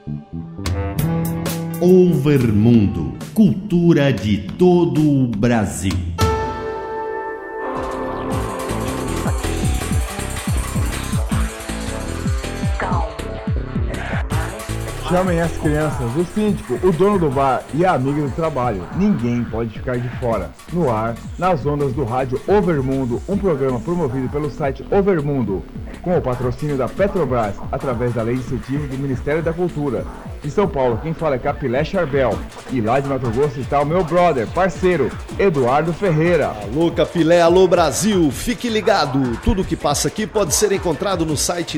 Overmundo, cultura de todo o Brasil. Chamem as crianças, o síndico, o dono do bar e a amiga do trabalho. Ninguém pode ficar de fora. No ar, nas ondas do rádio Overmundo, um programa promovido pelo site Overmundo, com o patrocínio da Petrobras, através da Lei de Incentivo do Ministério da Cultura. De São Paulo, quem fala é Capilé Charbel. E lá de Mato Grosso está o meu brother, parceiro, Eduardo Ferreira. Alô Capilé, alô Brasil, fique ligado. Tudo que passa aqui pode ser encontrado no site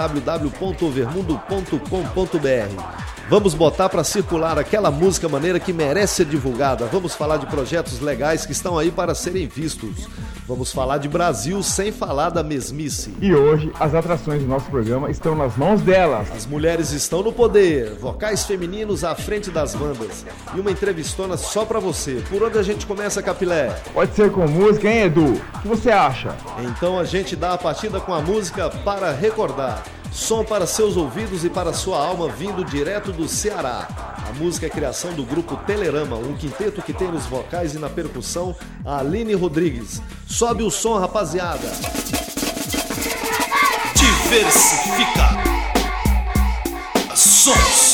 www.overmundo.com.br. Vamos botar para circular aquela música maneira que merece ser divulgada. Vamos falar de projetos legais que estão aí para serem vistos. Vamos falar de Brasil sem falar da mesmice. E hoje, as atrações do nosso programa estão nas mãos delas. As mulheres estão no poder, vocais femininos à frente das bandas. E uma entrevistona só para você. Por onde a gente começa, Capilé? Pode ser com música, hein, Edu? O que você acha? Então a gente dá a partida com a música Para Recordar. Som para seus ouvidos e para sua alma, vindo direto do Ceará. A música é criação do grupo Telerama, um quinteto que tem nos vocais e na percussão a Aline Rodrigues. Sobe o som, rapaziada. Diversifica sons.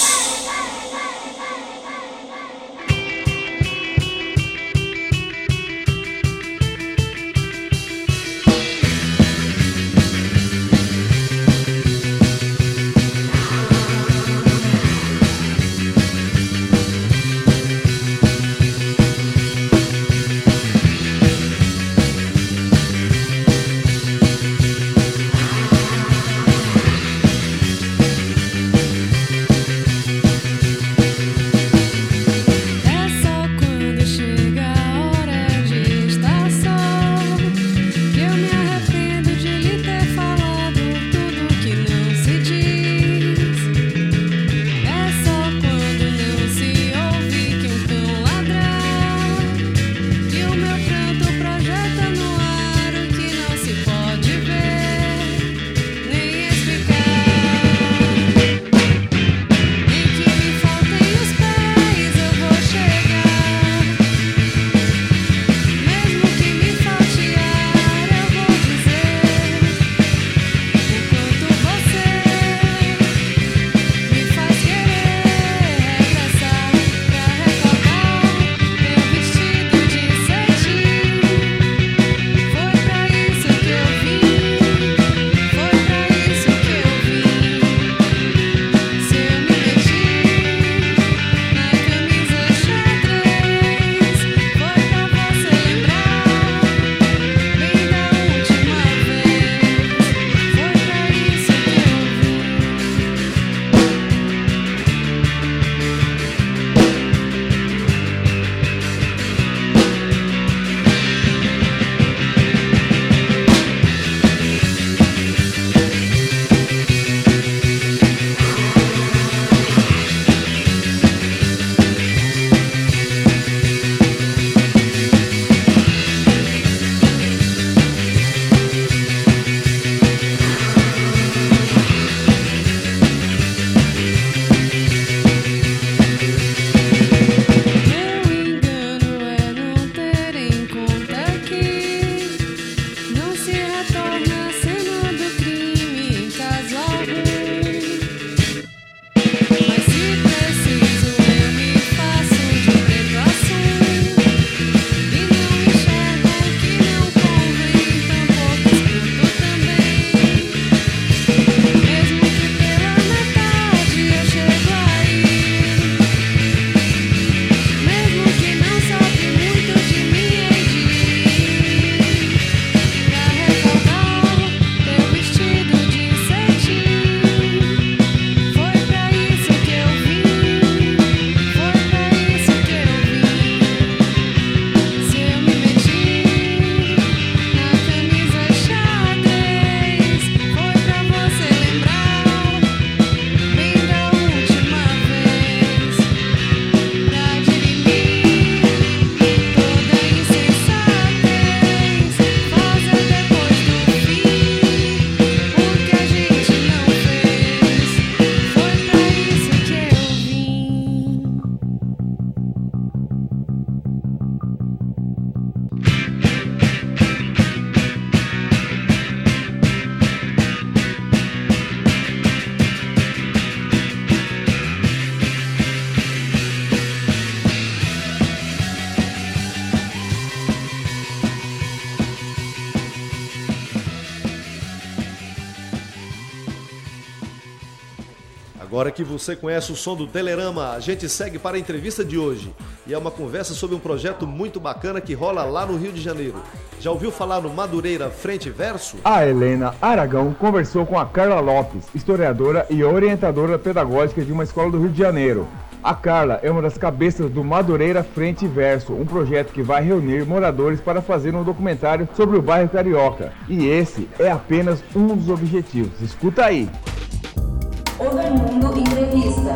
Agora que você conhece o som do Telerama, a gente segue para a entrevista de hoje. E é uma conversa sobre um projeto muito bacana que rola lá no Rio de Janeiro. Já ouviu falar no Madureira Frente e Verso? A Helena Aragão conversou com a Carla Lopes, historiadora e orientadora pedagógica de uma escola do Rio de Janeiro. A Carla é uma das cabeças do Madureira Frente e Verso, um projeto que vai reunir moradores para fazer um documentário sobre o bairro carioca. E esse é apenas um dos objetivos. Escuta aí! Overmundo Entrevista.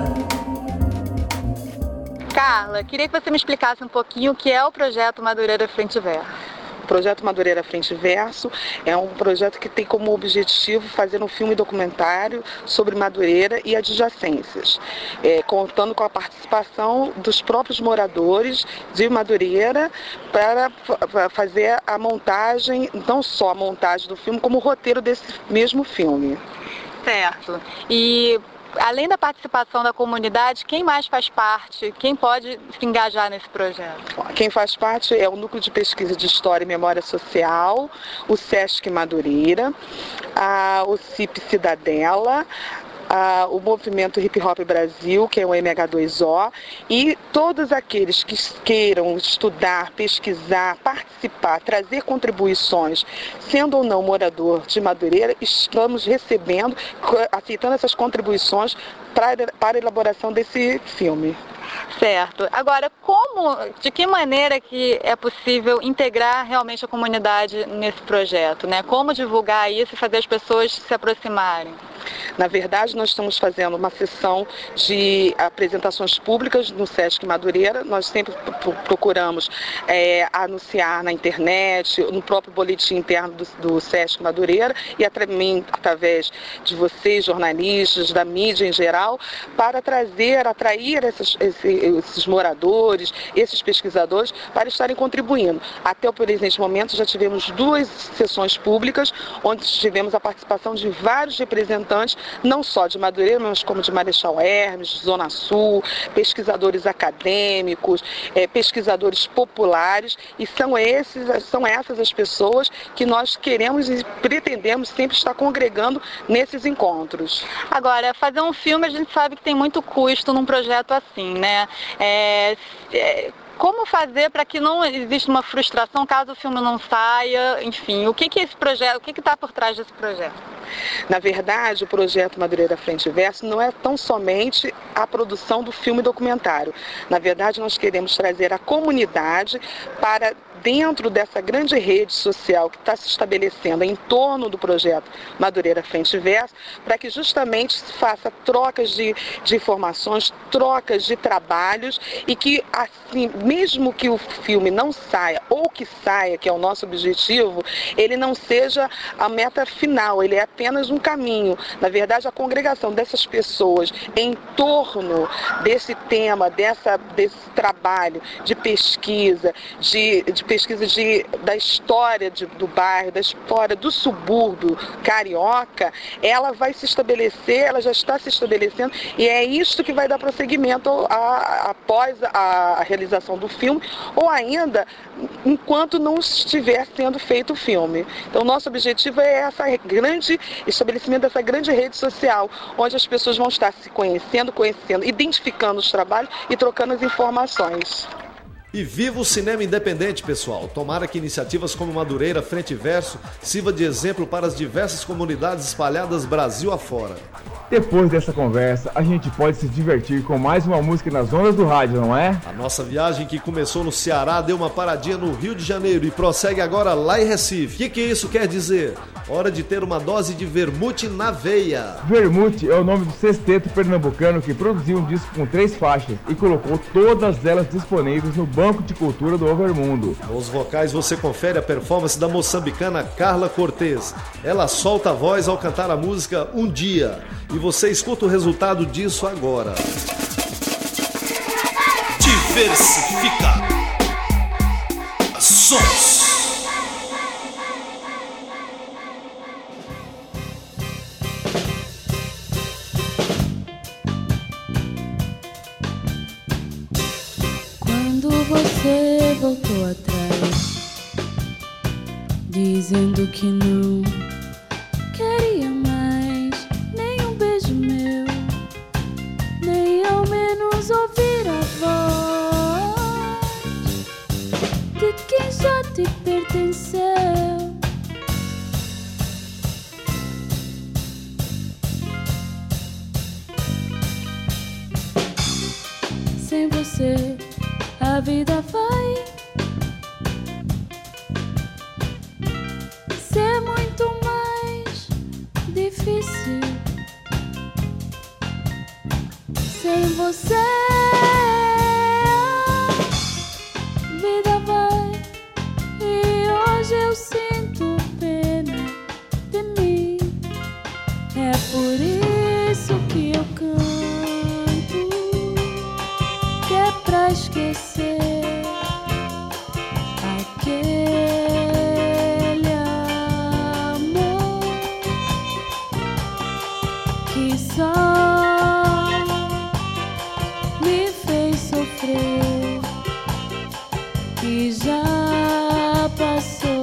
Carla, queria que você me explicasse um pouquinho o que é o projeto Madureira Frente e Verso. O projeto Madureira Frente e Verso é um projeto que tem como objetivo fazer um filme documentário sobre Madureira e adjacências, contando com a participação dos próprios moradores de Madureira para fazer a montagem, não só a montagem do filme, como o roteiro desse mesmo filme. Certo. E além da participação da comunidade, quem mais faz parte? Quem pode se engajar nesse projeto? Quem faz parte é o Núcleo de Pesquisa de História e Memória Social, o SESC Madureira, o CIP Cidadela, o Movimento Hip Hop Brasil, que é o MH2O, e todos aqueles que queiram estudar, pesquisar, participar, trazer contribuições, sendo ou não morador de Madureira, estamos recebendo, aceitando essas contribuições para a elaboração desse filme. Certo. Agora, de que maneira que é possível integrar realmente a comunidade nesse projeto, né? Como divulgar isso e fazer as pessoas se aproximarem? Na verdade, nós estamos fazendo uma sessão de apresentações públicas no SESC Madureira. Nós sempre procuramos anunciar na internet, no próprio boletim interno do SESC Madureira e através de vocês, jornalistas, da mídia em geral, para atrair esses moradores, esses pesquisadores, para estarem contribuindo. Até o presente momento já tivemos 2 sessões públicas, onde tivemos a participação de vários representantes, não só de Madureira, mas como de Marechal Hermes, Zona Sul, pesquisadores acadêmicos, pesquisadores populares, e são essas as pessoas que nós queremos e pretendemos sempre estar congregando nesses encontros. Agora, fazer um filme a gente sabe que tem muito custo num projeto assim, né? Como fazer para que não exista uma frustração caso o filme não saia? Enfim, o que esse projeto, o que está por trás desse projeto? Na verdade, o projeto Madureira Frente e Verso não é tão somente a produção do filme documentário. Na verdade, nós queremos trazer a comunidade para dentro dessa grande rede social que está se estabelecendo em torno do projeto Madureira Frente e Verso, para que justamente se faça trocas de informações, trocas de trabalhos, e que, assim, mesmo que o filme não saia, ou que saia, que é o nosso objetivo, ele não seja a meta final, ele é apenas um caminho. Na verdade, a congregação dessas pessoas em torno desse tema, desse trabalho de pesquisa, da história do bairro, da história do subúrbio carioca, ela vai se estabelecer, ela já está se estabelecendo, e é isto que vai dar prosseguimento após a realização do filme, ou ainda enquanto não estiver sendo feito o filme. Então, nosso objetivo é estabelecimento dessa grande rede social, onde as pessoas vão estar se conhecendo, identificando os trabalhos e trocando as informações. E viva o cinema independente, pessoal! Tomara que iniciativas como Madureira Frente e Verso sirva de exemplo para as diversas comunidades espalhadas Brasil afora. Depois dessa conversa, a gente pode se divertir com mais uma música nas ondas do rádio, não é? A nossa viagem, que começou no Ceará, deu uma paradinha no Rio de Janeiro e prossegue agora lá em Recife. O que isso quer dizer? Hora de ter uma dose de vermute na veia. Vermute é o nome do sexteto pernambucano que produziu um disco com 3 faixas e colocou todas elas disponíveis no Banco de Cultura do Overmundo. Nos vocais você confere a performance da moçambicana Carla Cortez. Ela solta a voz ao cantar a música Um Dia. E você escuta o resultado disso agora. Diversificar. Sons. Quando você voltou atrás, dizendo que não queria mais nenhum beijo meu, você a vida vai ser muito mais difícil. Sem você a vida vai. E hoje eu sinto pena de mim. É por isso que eu canto, que é pra esquecer aquele amor que só me fez sofrer, que já passou.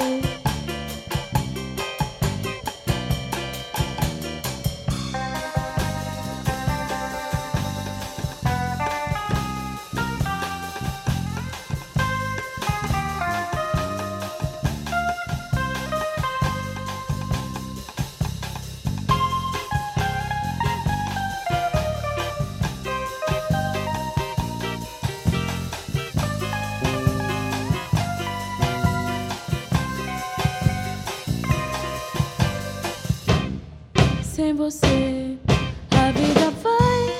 Sem você a vida vai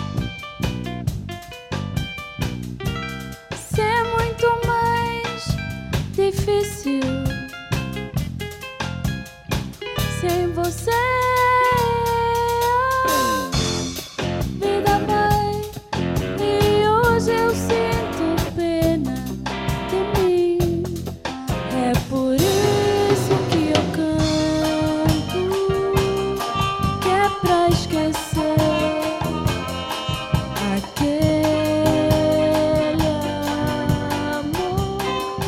ser muito mais difícil. Sem você a vida vai. E hoje eu sinto pena de mim. É por isso que eu canto, pra esquecer aquele amor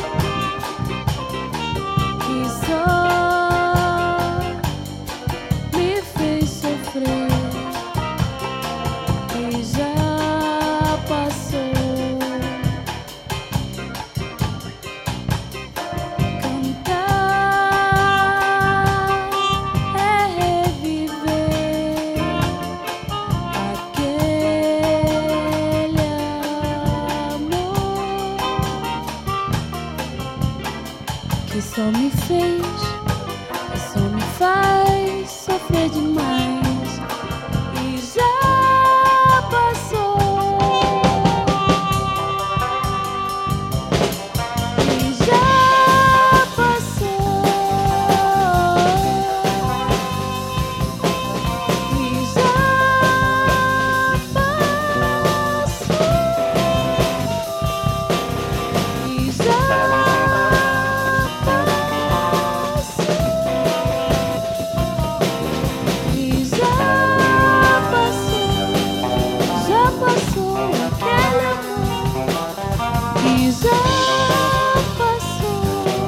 que só me fez sofrer e já passou. Cantar é reviver aquele amor que só me fez, que só me faz sofrer demais e já passou. E já passou. E já passou. E já passou. E já passou aquele amor. E já passou.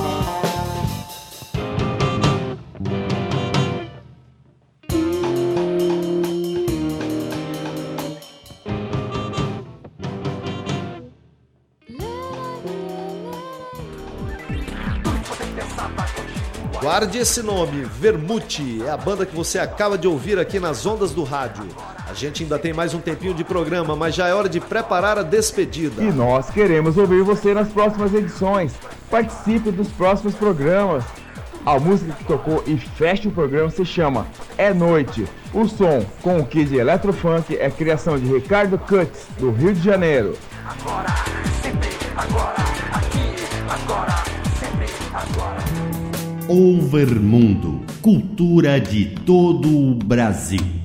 Guarde esse nome, Vermute, é a banda que você acaba de ouvir aqui nas ondas do rádio. A gente ainda tem mais um tempinho de programa, mas já é hora de preparar a despedida. E nós queremos ouvir você nas próximas edições. Participe dos próximos programas. A música que tocou e fecha o programa se chama É Noite. O som com o Kid Eletrofunk é criação de Ricardo Cuts, do Rio de Janeiro. Agora, sempre, agora, aqui, agora, sempre, agora. Overmundo, cultura de todo o Brasil.